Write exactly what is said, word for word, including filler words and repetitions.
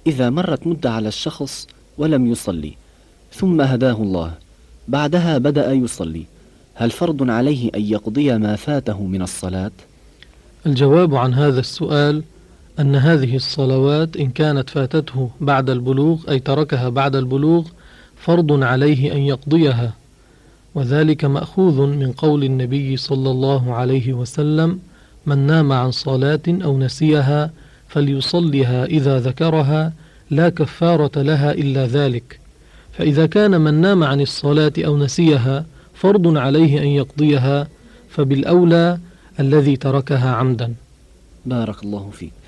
إذا مرت مدة على الشخص ولم يصلي ثم هداه الله بعدها بدأ يصلي، هل فرض عليه أن يقضي ما فاته من الصلاة؟ الجواب عن هذا السؤال أن هذه الصلوات إن كانت فاتته بعد البلوغ أي تركها بعد البلوغ فرض عليه أن يقضيها، وذلك مأخوذ من قول النبي صلى الله عليه وسلم: من نام عن صلاة أو نسيها فليصلها إذا ذكرها لا كفارة لها إلا ذلك. فإذا كان من نام عن الصلاة أو نسيها فرض عليه أن يقضيها، فبالأولى الذي تركها عمدا. بارك الله فيك.